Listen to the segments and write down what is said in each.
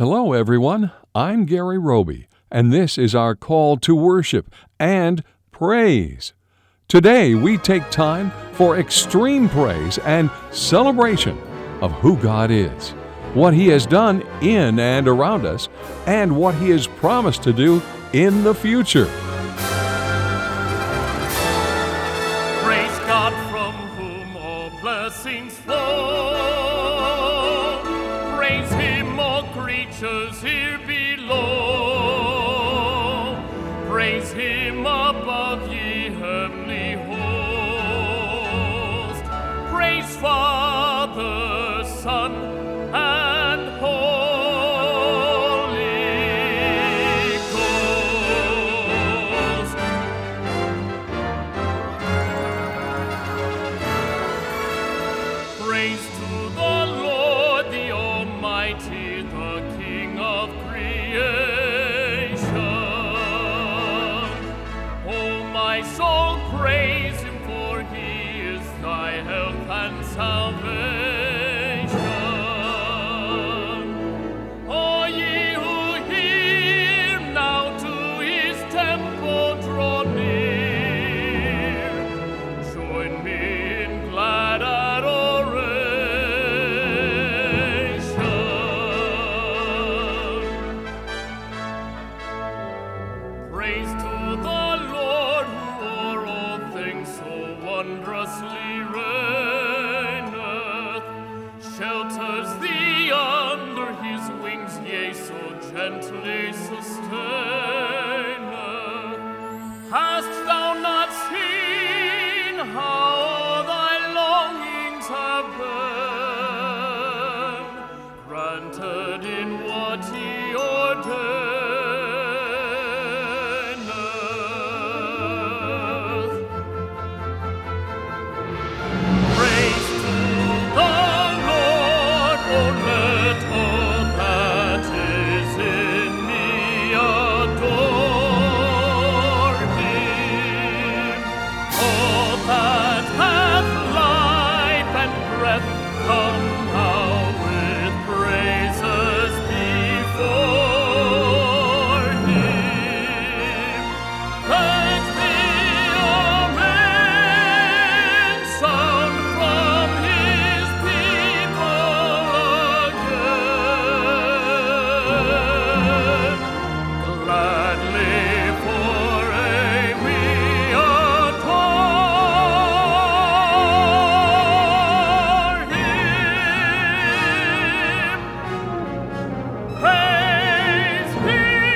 Hello, everyone. I'm Gary Roby, and this is our call to worship and praise. Today, we take time for extreme praise and celebration of who God is, what He has done in and around us, and what He has promised to do in the future. Praise God from whom all blessings flow. Praise Him, all creatures here below. Praise Him above, ye heavenly host. Praise Father, Son, and Holy Ghost. Praise to the Lord, the Almighty, the King of creation. Oh, my soul, praise Him, for He is thy health and salvation. All ye who hear, now to His temple draw near. Join me in glad adoration. Praise to the Lord, who o'er all things so wondrously reigneth, shelters thee under His wings, yea, so gently sustaineth. Hast thou not seen how thy longings have been granted in what He ordaineth? Praise to the Lord, O let all that is in me adore Him. All that hath life and breath, come now with praises before Him. Let the amen sound from His people again. Gladly for aye we adore Him. Praise Him.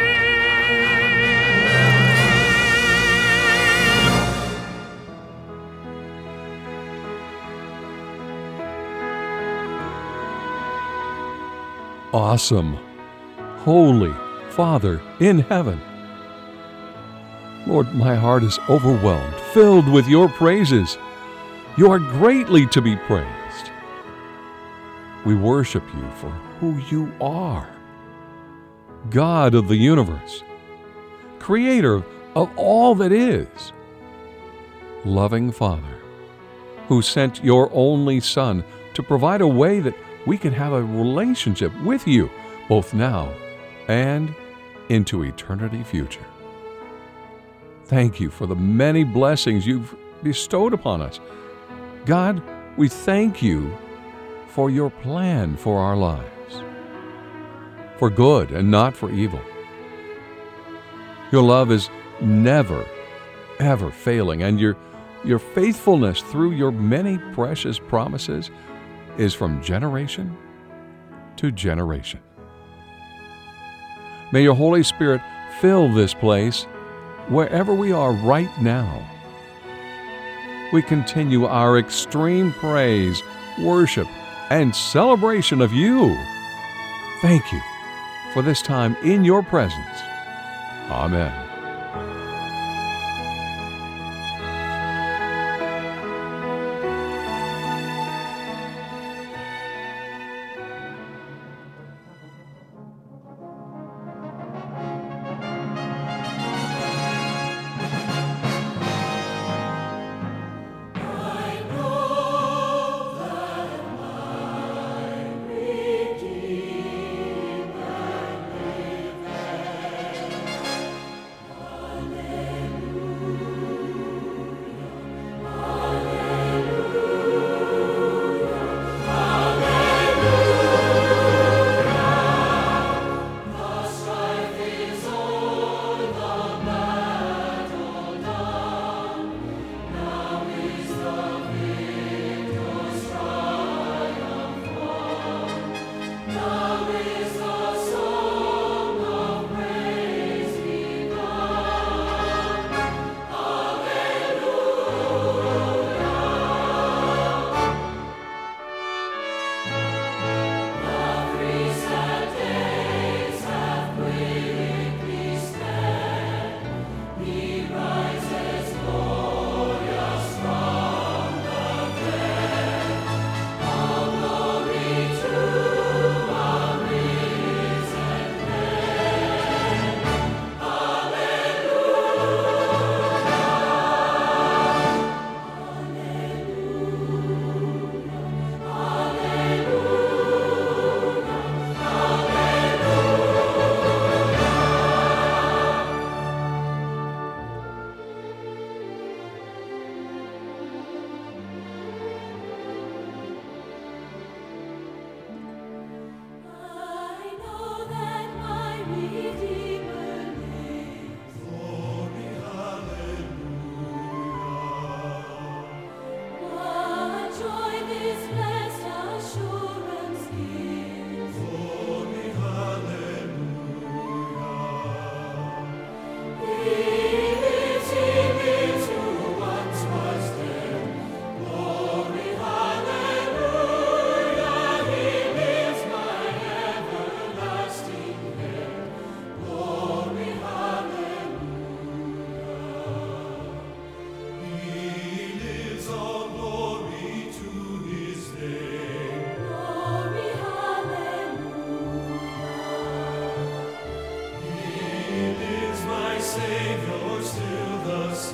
Awesome. Holy Father in heaven. Lord, my heart is overwhelmed, filled with your praises. You are greatly to be praised. We worship you for who you are. God of the universe, creator of all that is. Loving Father, who sent your only Son to provide a way that we can have a relationship with you, both now and into eternity future. Thank you for the many blessings you've bestowed upon us. God, we thank you for your plan for our lives, for good and not for evil. Your love is never, ever failing, and your faithfulness through your many precious promises is from generation to generation. May your Holy Spirit fill this place wherever we are right now. We continue our extreme praise, worship, and celebration of you. Thank you for this time in your presence. Amen. Redeemer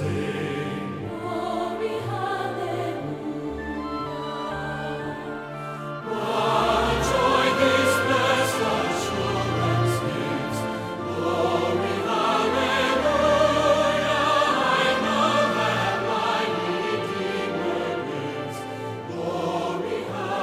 sing. Glory, hallelujah. What joy this blessed assurance gives. Glory, hallelujah. I know that my Redeemer lives. Glory,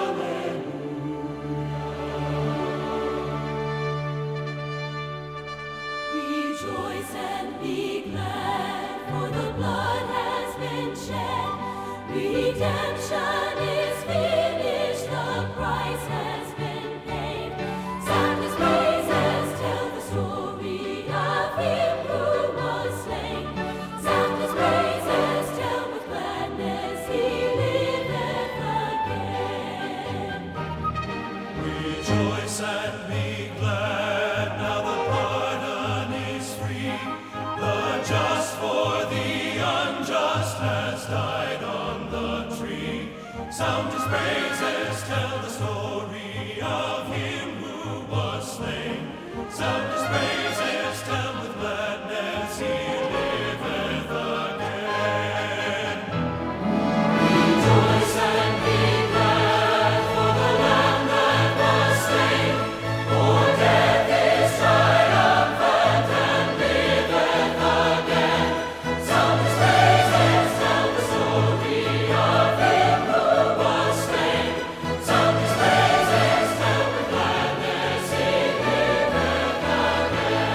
hallelujah. Rejoice and be glad, for the blood has been shed. Redemption is finished, the price has been paid. Sound his praises, tell the story of him who was slain. Sound his praises, tell with gladness he liveth again. Rejoice and be glad, now the pardon is free. The just for the unjust has died on the tree. Sound his praises, tell the story of him who was slain. Sound his praises, tell with gladness he liveth again. Rejoice and be glad, for the Lamb that was slain. For death is triumphant and liveth again. Sound his praises, tell the story of him who was slain. Sound his praises, tell with gladness he liveth again.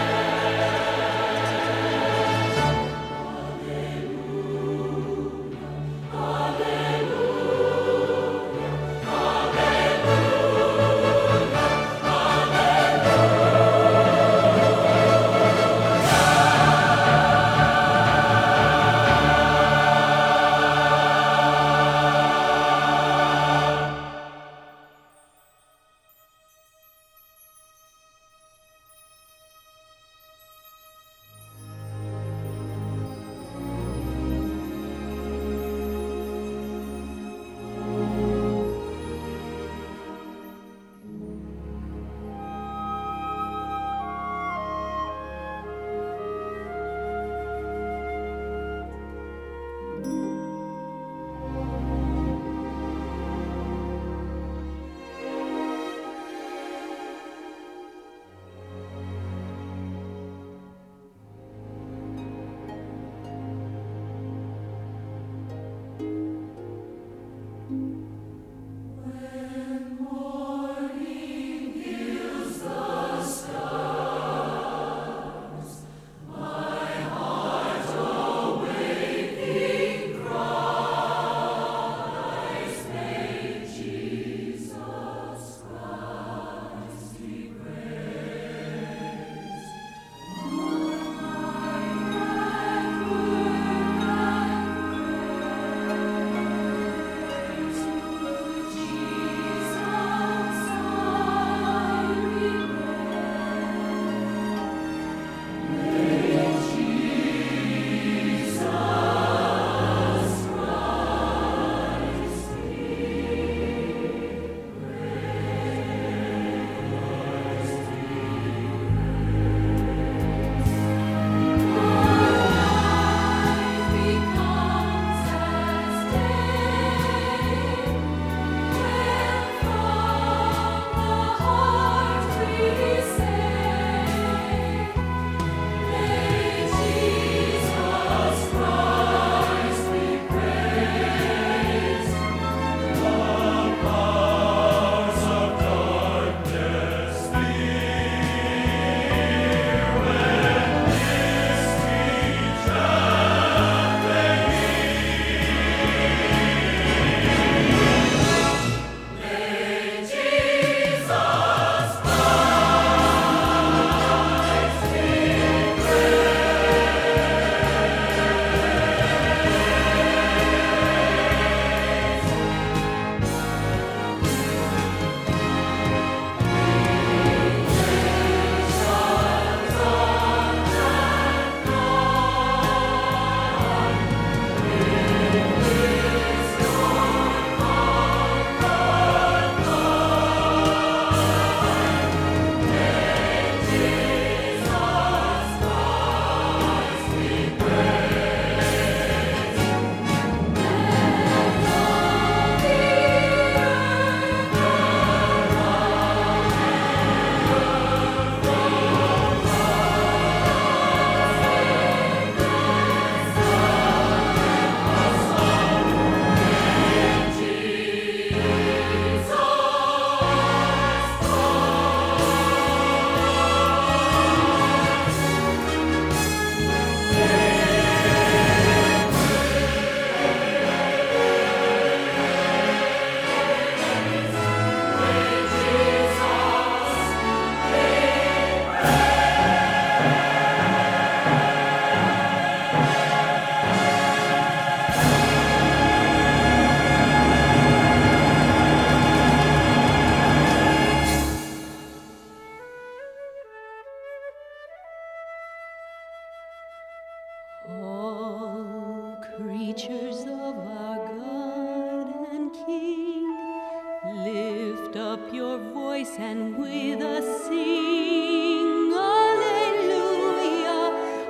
creatures of our God and King, lift up your voice and with us sing. Alleluia,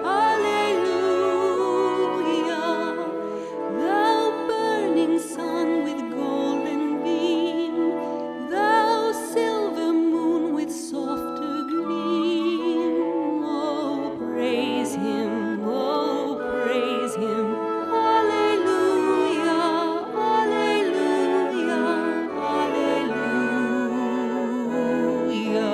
alleluia. Thou burning sun with golden beam, thou silver moon with softer gleam. Oh, praise him, oh, praise him. Alleluia, alleluia, alleluia.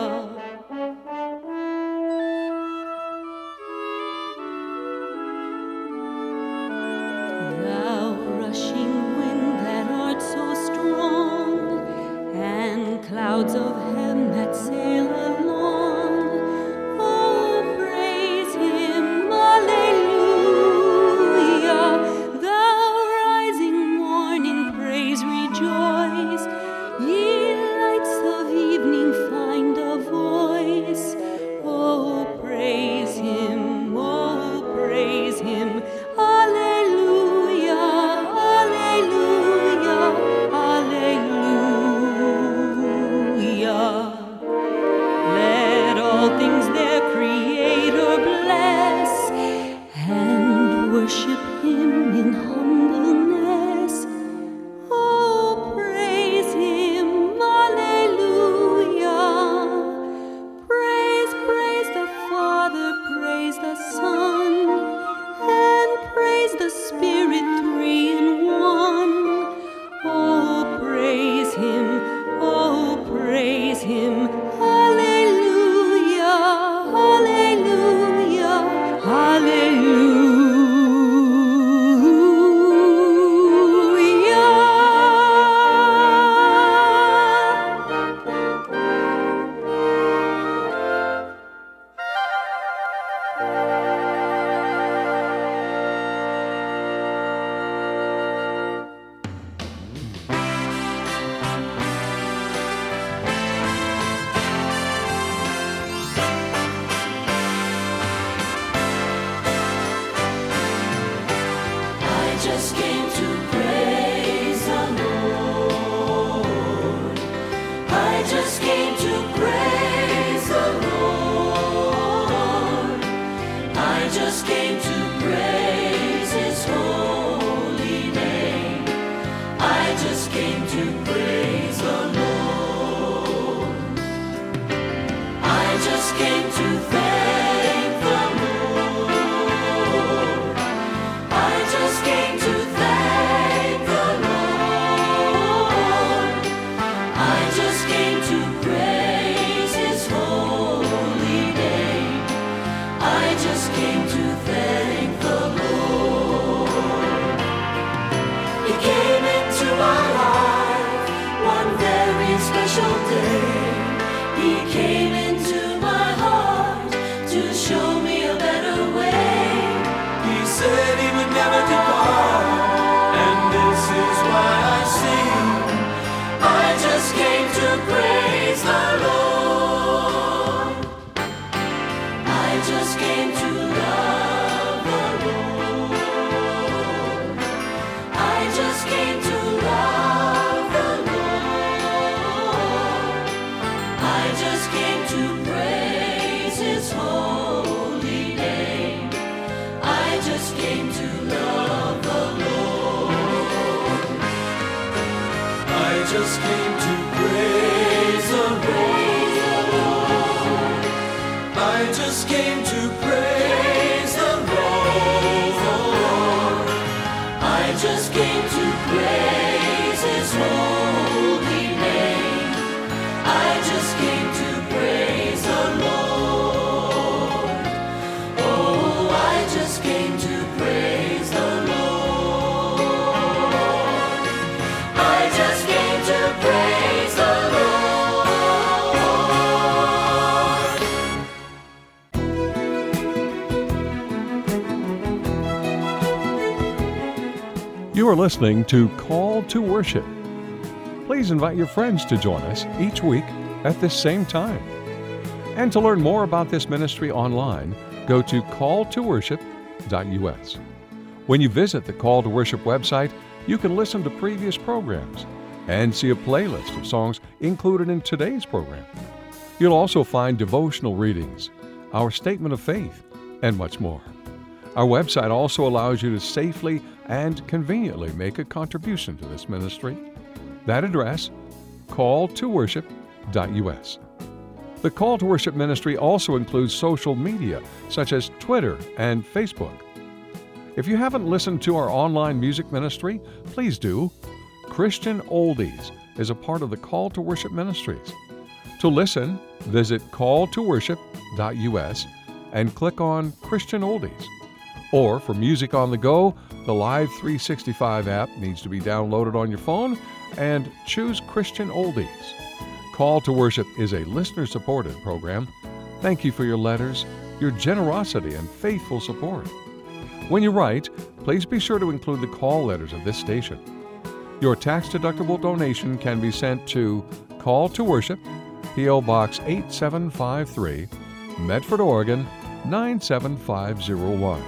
Thou rushing wind that art so strong, and clouds of heaven that sail along. Oh, praise him, alleluia. Thou rising morning, praise, rejoice. Ye lights of evening, find a voice. Oh, praise him, oh, praise him. Alleluia, alleluia, alleluia. Let all things their Creator bless, and worship him in humbleness. Oh, praise him, alleluia. Praise, praise the Father, praise the Son, and praise the Spirit, three in one. Oh, praise him, oh, praise him. Alleluia, alleluia, I just came to praise the Lord. I just came to praise the Lord. I just came to praise his holy name. I just came to praise the Lord. I just came to thank the Lord. I just came to thank the Lord. I just came to praise his holy name. I just came to thank the Lord. He came into my life one very special day. He came into my heart to show me a better way. He said he would never depart, and this is why I sing. I just came to praise the Lord. I just came to love the Lord. I just came to love the Lord. I just came to praise his holy name. I just came to love the Lord. I just came to praise the Lord. I just came to praise the Lord. I just came to praise his holy name. I just came to praise the Lord. Oh, I just came to praise the Lord. I just came to praise the Lord. You are listening to Call to Worship. Please invite your friends to join us each week at this same time. And to learn more about this ministry online, go to calltoworship.us When you visit the Call to Worship website, you can listen to previous programs and see a playlist of songs included in today's program. You'll also find devotional readings, our statement of faith, and much more. Our website also allows you to safely and conveniently make a contribution to this ministry. That address, calltoworship.us. The Call to Worship ministry also includes social media such as Twitter and Facebook. If you haven't listened to our online music ministry, please do. Christian Oldies is a part of the Call to Worship ministries. To listen, visit calltoworship.us and click on Christian Oldies. Or for music on the go, the Live 365 app needs to be downloaded on your phone and choose Christian Oldies. Call to Worship is a listener-supported program. Thank you for your letters, your generosity, and faithful support. When you write, please be sure to include the call letters of this station. Your tax-deductible donation can be sent to Call to Worship, P.O. Box 8753, Medford, Oregon 97501.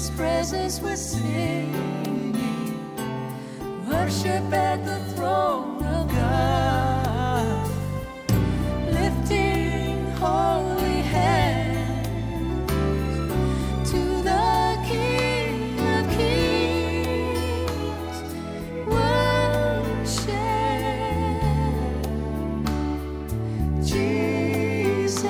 His presence with singing, worship at the throne of God, lifting holy hands to the King of Kings. Worship Jesus.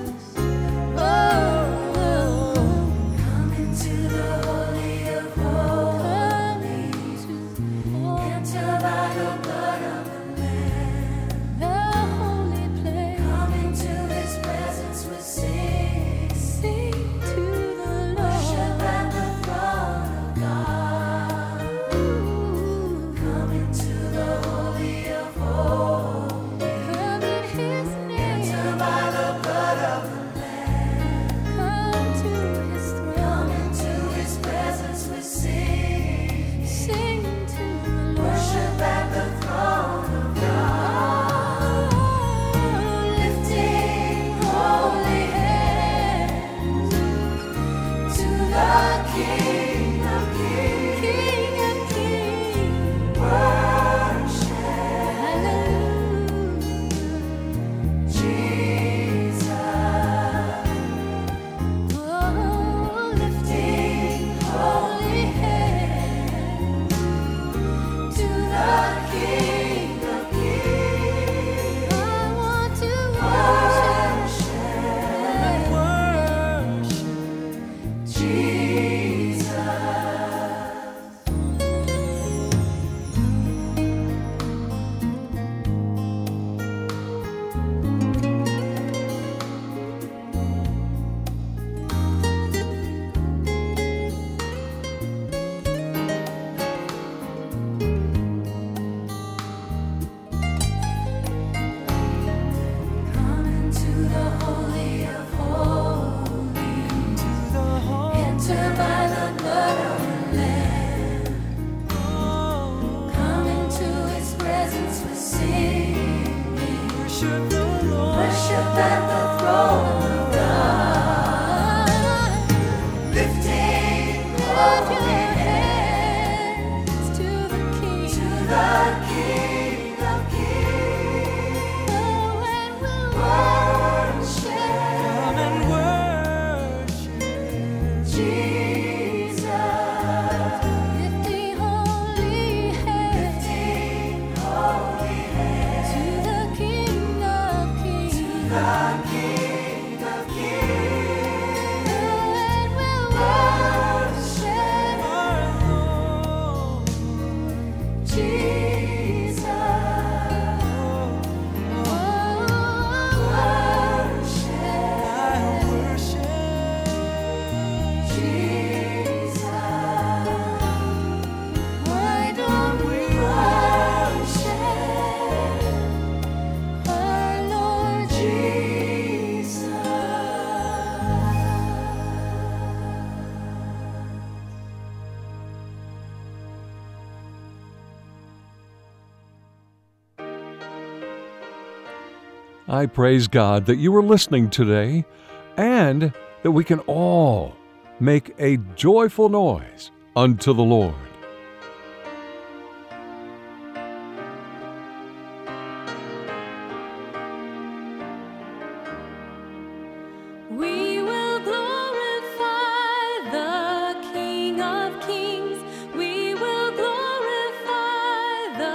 I praise God that you are listening today and that we can all make a joyful noise unto the Lord. We will glorify the King of Kings. We will glorify the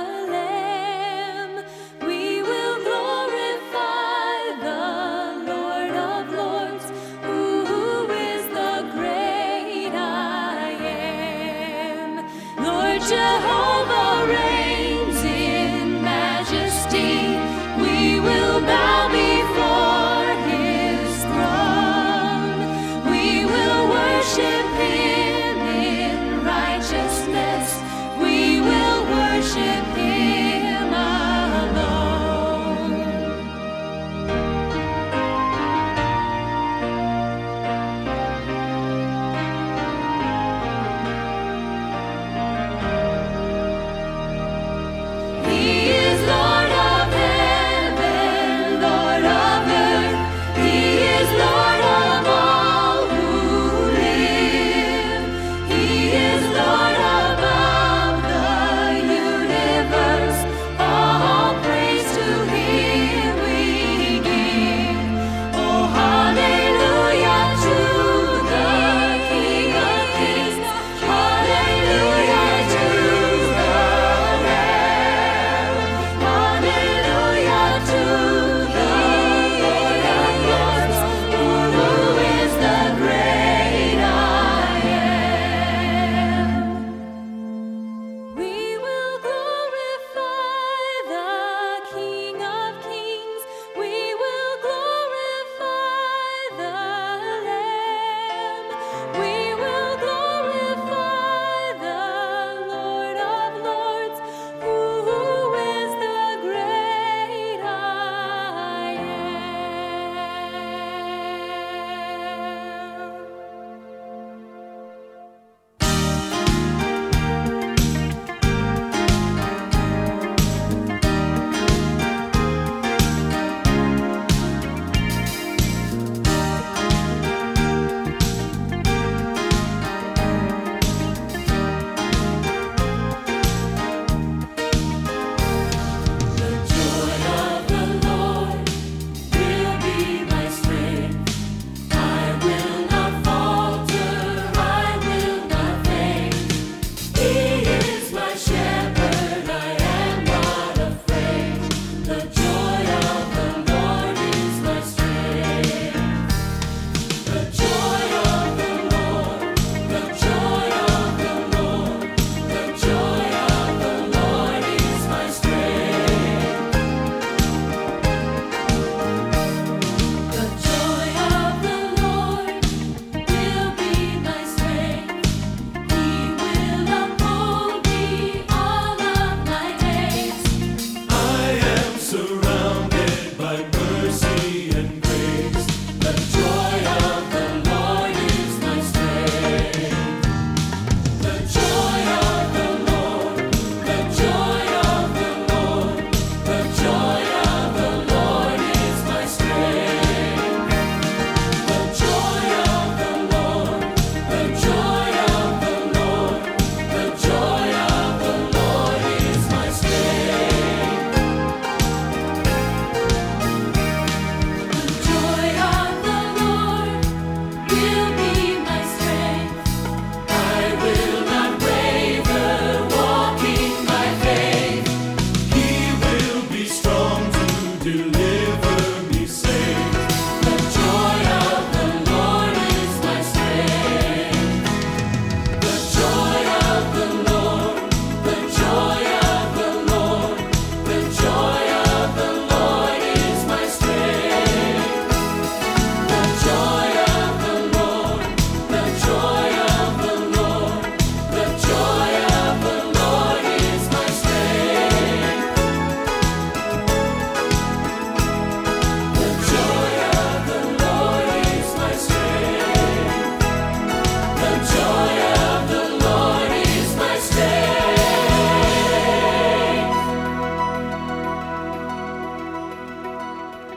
Lamb. We will glorify the Lord of Lords, who is the great I am. Lord Jehovah reigns in majesty. We will bow before His throne. We will worship Him in righteousness. We will worship Him alone.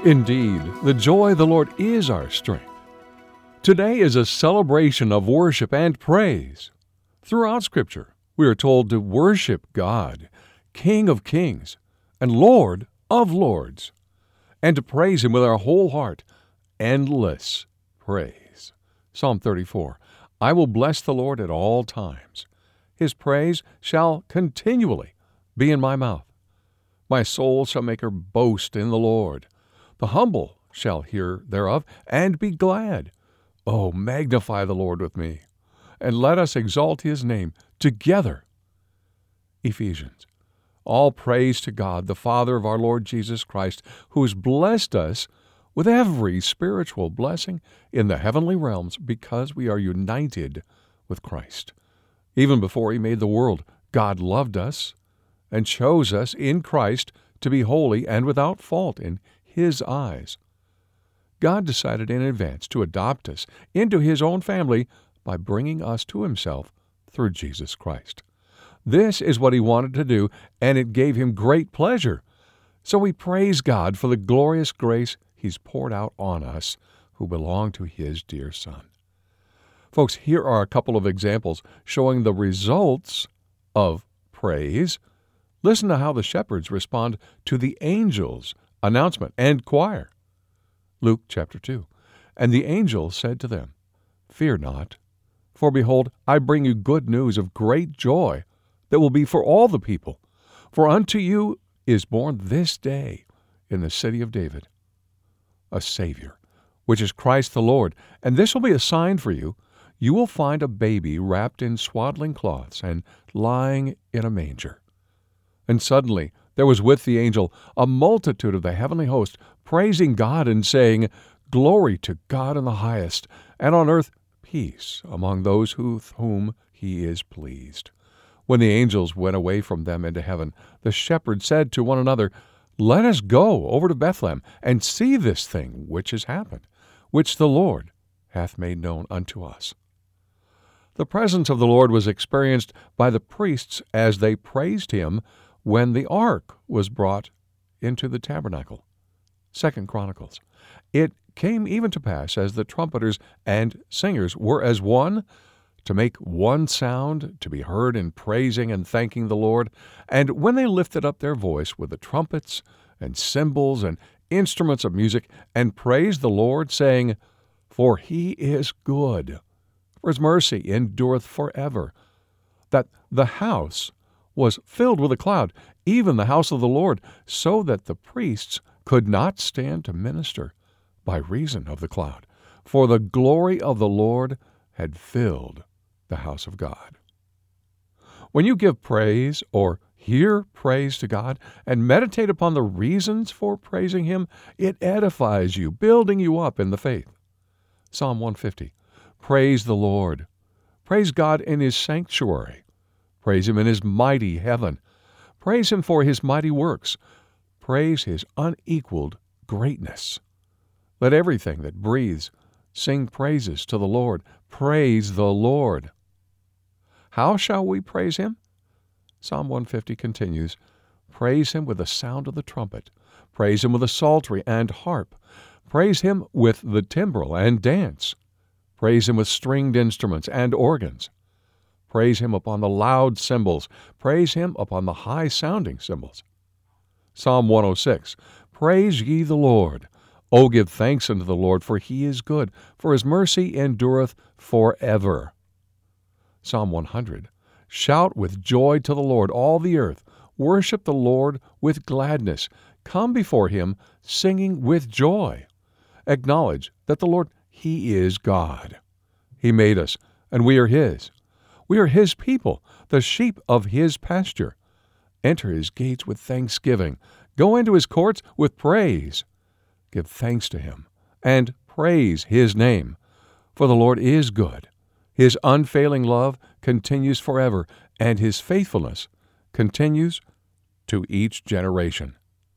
Indeed, the joy of the Lord is our strength. Today is a celebration of worship and praise. Throughout Scripture, we are told to worship God, King of kings and Lord of lords, and to praise Him with our whole heart. Endless praise. Psalm 34, I will bless the Lord at all times. His praise shall continually be in my mouth. My soul shall make her boast in the Lord. The humble shall hear thereof and be glad. Oh, magnify the Lord with me, and let us exalt His name together. Ephesians. All praise to God, the Father of our Lord Jesus Christ, who has blessed us with every spiritual blessing in the heavenly realms because we are united with Christ. Even before He made the world, God loved us and chose us in Christ to be holy and without fault in His eyes. God decided in advance to adopt us into His own family by bringing us to Himself through Jesus Christ. This is what He wanted to do, and it gave Him great pleasure. So we praise God for the glorious grace He's poured out on us who belong to His dear Son. Folks, here are a couple of examples showing the results of praise. Listen to how the shepherds respond to the angel's announcement and choir. Luke chapter 2. And the angel said to them, Fear not, for behold, I bring you good news of great joy that will be for all the people. For unto you is born this day in the city of David a Savior, which is Christ the Lord. And this will be a sign for you. You will find a baby wrapped in swaddling cloths and lying in a manger. And suddenly there was with the angel a multitude of the heavenly host, praising God and saying, Glory to God in the highest, and on earth peace among those with whom He is pleased. When the angels went away from them into heaven, the shepherds said to one another, Let us go over to Bethlehem, and see this thing which has happened, which the Lord hath made known unto us. The presence of the Lord was experienced by the priests as they praised Him when the ark was brought into the tabernacle. 2 Chronicles. It came even to pass, as the trumpeters and singers were as one, to make one sound to be heard in praising and thanking the Lord, and when they lifted up their voice with the trumpets and cymbals and instruments of music, and praised the Lord, saying, For He is good, for His mercy endureth forever, that the house was filled with a cloud, even the house of the Lord, so that the priests could not stand to minister by reason of the cloud, for the glory of the Lord had filled the house of God. When you give praise or hear praise to God and meditate upon the reasons for praising Him, it edifies you, building you up in the faith. Psalm 150. Praise the Lord. Praise God in His sanctuary. Praise Him in His mighty heaven. Praise Him for His mighty works. Praise His unequaled greatness. Let everything that breathes sing praises to the Lord. Praise the Lord. How shall we praise Him? Psalm 150 continues, Praise Him with the sound of the trumpet. Praise Him with the psaltery and harp. Praise Him with the timbrel and dance. Praise Him with stringed instruments and organs. Praise Him upon the loud cymbals. Praise Him upon the high-sounding cymbals. Psalm 106, Praise ye the Lord. O give thanks unto the Lord, for He is good, for His mercy endureth forever. Psalm 100, Shout with joy to the Lord, all the earth. Worship the Lord with gladness. Come before Him, singing with joy. Acknowledge that the Lord, He is God. He made us, and we are His. We are His people, the sheep of His pasture. Enter His gates with thanksgiving. Go into His courts with praise. Give thanks to Him, and praise His name. For the Lord is good. His unfailing love continues forever, and His faithfulness continues to each generation.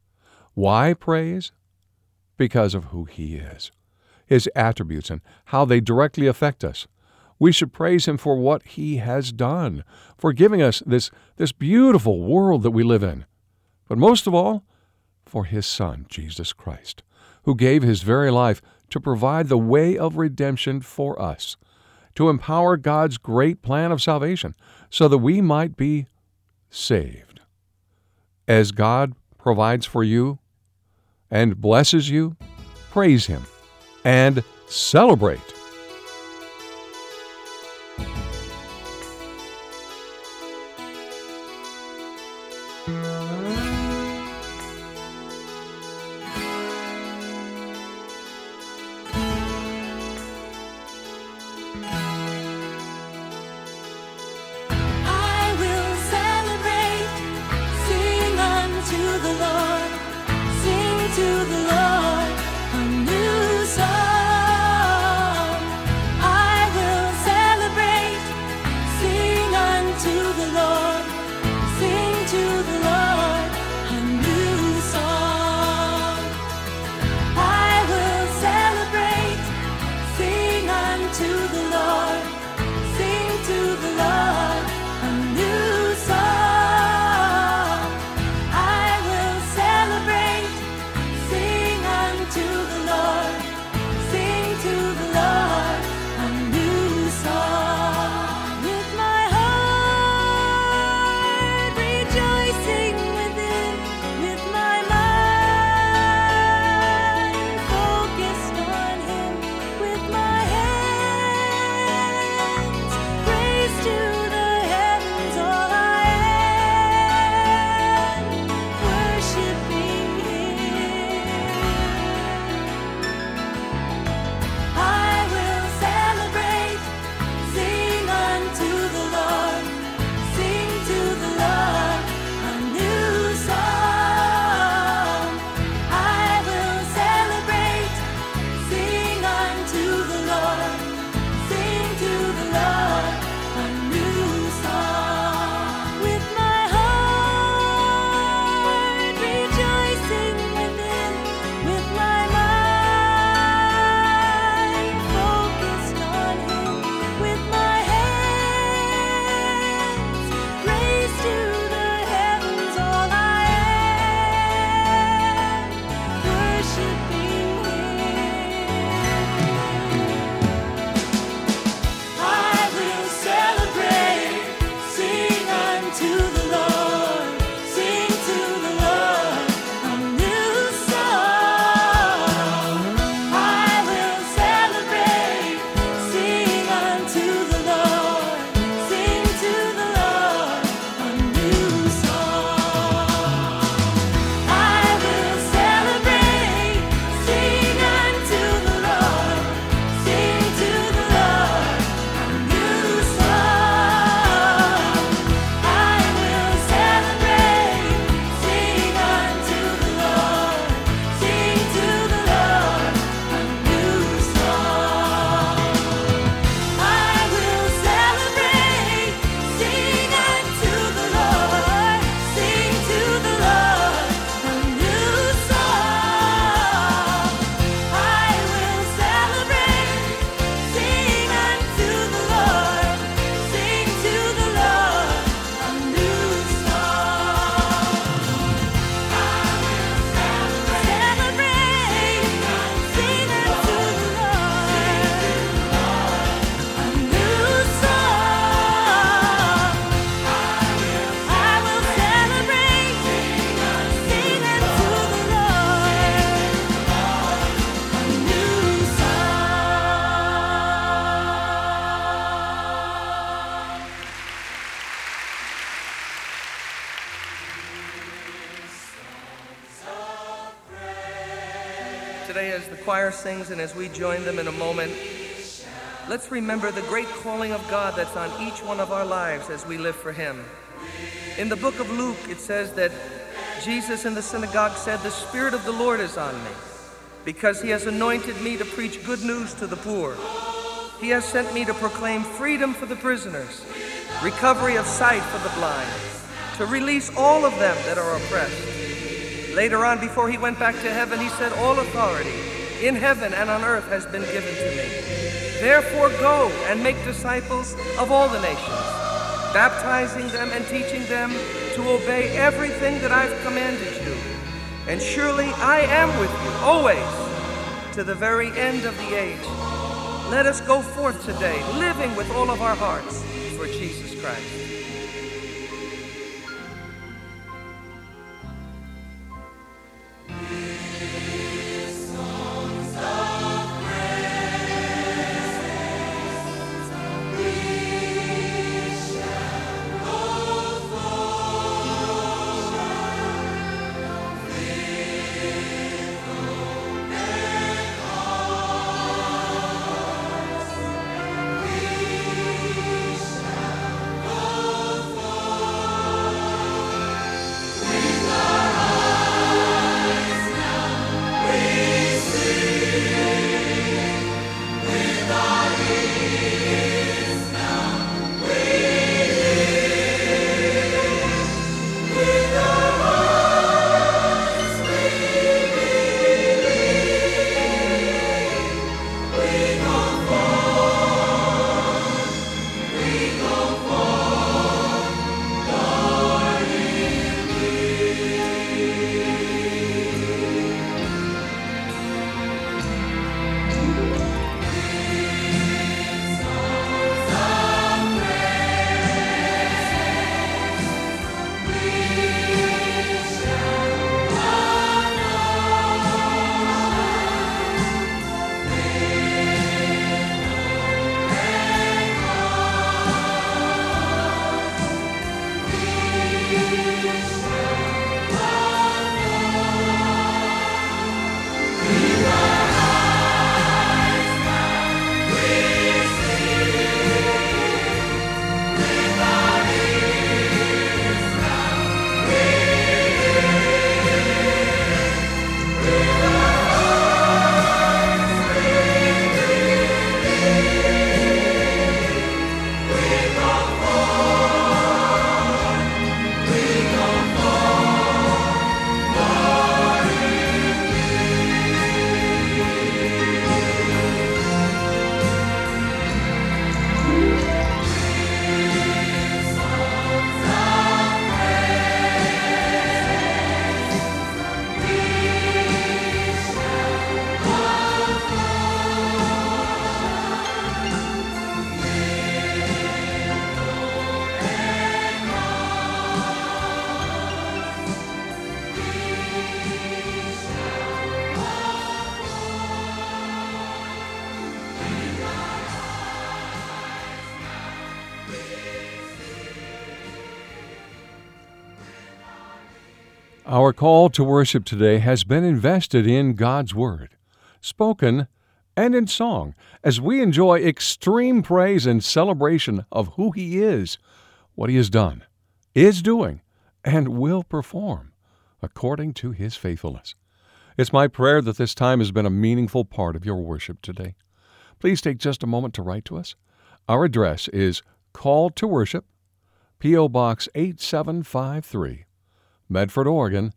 Why praise? Because of who He is, His attributes, and how they directly affect us. We should praise Him for what He has done, for giving us this beautiful world that we live in. But most of all, for His Son, Jesus Christ, who gave his very life to provide the way of redemption for us, to empower God's great plan of salvation so that we might be saved. As God provides for you and blesses you, praise Him and celebrate. I will celebrate, sing unto the Lord, sing to the Lord a new song. I will celebrate, sing unto the Lord, sing to the Lord a new song. I will celebrate, sing unto the Lord, sing to the Lord a new song. I will celebrate, sing unto the Lord, sing to the Lord a new song. With my heart rejoicing within, with my mind focused on Him, with my hands praise to the heavens, all I am worshiping Him. I will celebrate, sing unto the Lord, sing to the Lord a new song. I will celebrate, sing unto the Lord, sing to the Lord a new song. With my heart rejoicing within, with my mind focused on Him, with my hands raised to the heavens, all I am worshiping Him. I will celebrate, sing unto the Lord, sing to the Lord a new song. I will celebrate, sing unto the Lord, sing to the Lord a new song. I will celebrate, sing unto the Lord, sing to the Lord a new song. I will celebrate, sing unto the Lord, sing to the Lord a new song. I will celebrate, sing unto the Lord, sing to the Lord a new song. I will celebrate, sing unto the Lord, sing to the Lord a new song. I will celebrate, sing unto the Lord a new song. I will celebrate, sing unto the Lord a new song. Today, as the choir sings and as we join them in a moment, let's remember the great calling of God that's on each one of our lives as we live for Him. In the book of Luke, it says that Jesus in the synagogue said, "The Spirit of the Lord is on me, because He has anointed me to preach good news to the poor. He has sent me to proclaim freedom for the prisoners, recovery of sight for the blind, to release all of them that are oppressed." Later on, before He went back to heaven, He said, "All authority in heaven and on earth has been given to me. Therefore go and make disciples of all the nations, baptizing them and teaching them to obey everything that I've commanded you. And surely I am with you always to the very end of the age. Let us go forth today, living with all of our hearts for Jesus Christ. Our call to worship today has been invested in God's Word, spoken and in song, as we enjoy extreme praise and celebration of who He is, what He has done, is doing, and will perform according to His faithfulness. It's my prayer that this time has been a meaningful part of your worship today. Please take just a moment to write to us. Our address is Call to Worship, P.O. Box 8753, Medford, Oregon,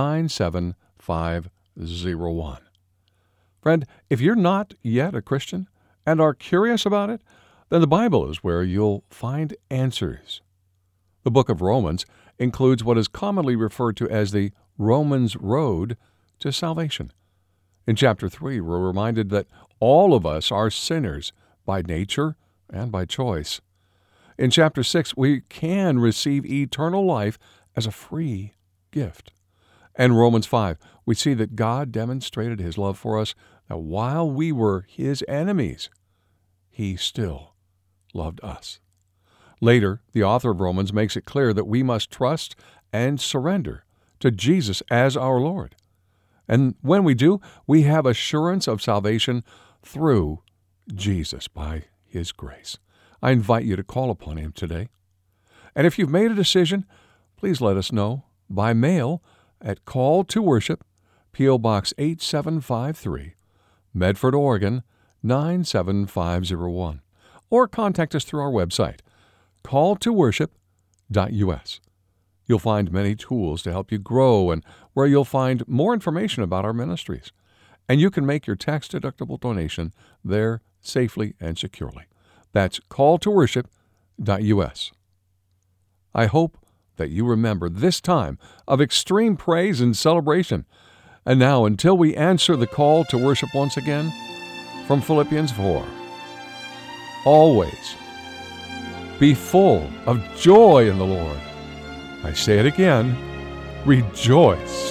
97501. Friend, if you're not yet a Christian and are curious about it, then the Bible is where you'll find answers. The book of Romans includes what is commonly referred to as the Romans Road to salvation. In chapter 3, we're reminded that all of us are sinners by nature and by choice. In chapter 6, we can receive eternal life as a free gift. And Romans 5, we see that God demonstrated His love for us, that while we were His enemies, He still loved us. Later, the author of Romans makes it clear that we must trust and surrender to Jesus as our Lord. And when we do, we have assurance of salvation through Jesus by His grace. I invite you to call upon Him today. And if you've made a decision, please let us know by mail at Call to Worship, P.O. Box 8753, Medford, Oregon, 97501. Or contact us through our website, calltoworship.us. You'll find many tools to help you grow and where you'll find more information about our ministries. And you can make your tax-deductible donation there safely and securely. That's calltoworship.us. I hope that you remember this time of extreme praise and celebration And now, until we answer the call to worship once again, from Philippians 4, always be full of joy in the Lord. I say it again, rejoice.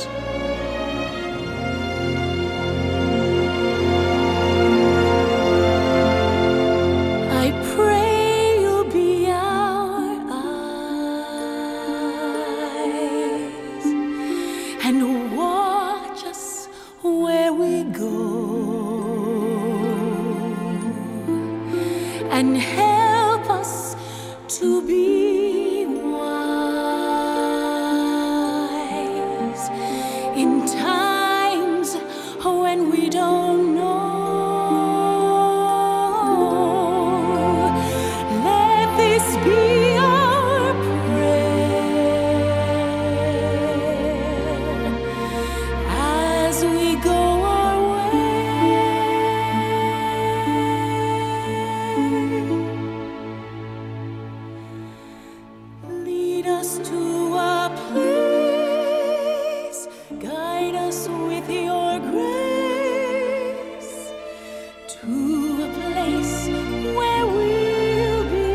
I pray you'll be our eyes and watch us where we go, and help us to be wise in times when we don't know. Let this be our prayer as we go our way. Lead us to a place, guide us with your grace, to a place where we'll be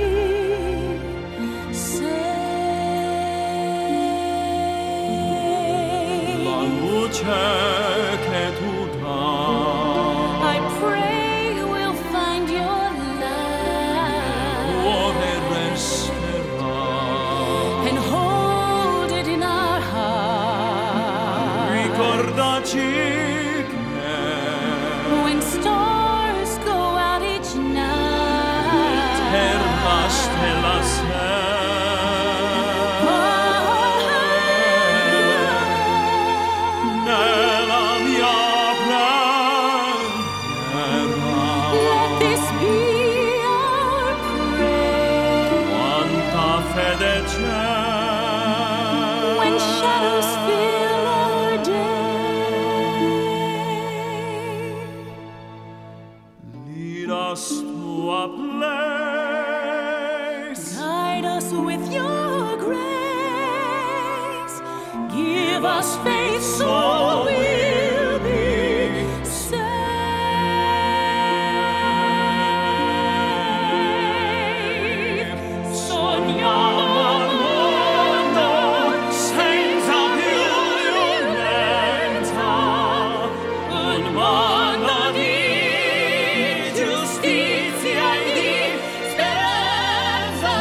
safe. La luce che tu dai, I pray we'll find your light cuore resterà. and hold it in our heart. Ricordaci che When stars go out each night, terra stella nella mia preghiera. let this be our prayer. Quanta fede c'è When shadows fill our day, lead us to a place, guide us with your grace. Give us faith so we'll be safe. Sogniamo al mondo senza più violenza, un mondo di giustizia e di speranza.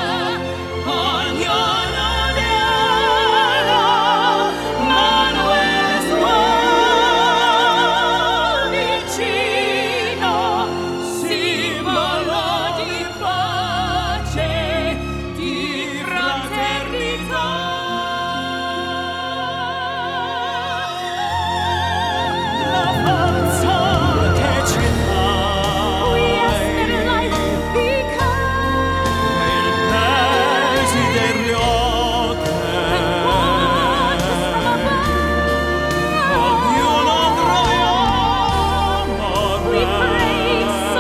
Ognuno nero, Manuel suo vicino, simbolo di pace, di fraternità. La forza che ci we ask that dai, life become il desiderio che ognuno troviamo we pray so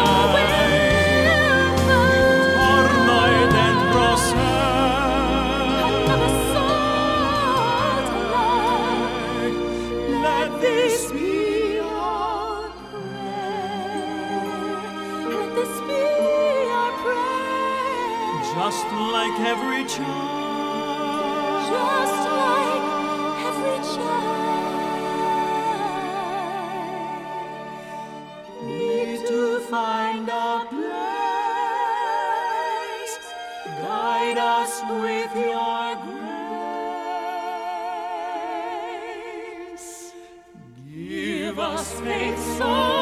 intorno e dentro sé. another soul to love. Let this be our prayer. Let this be our prayer. Just like every child, Just like every child, need to find a place. Guide us with your grace. Give us faith so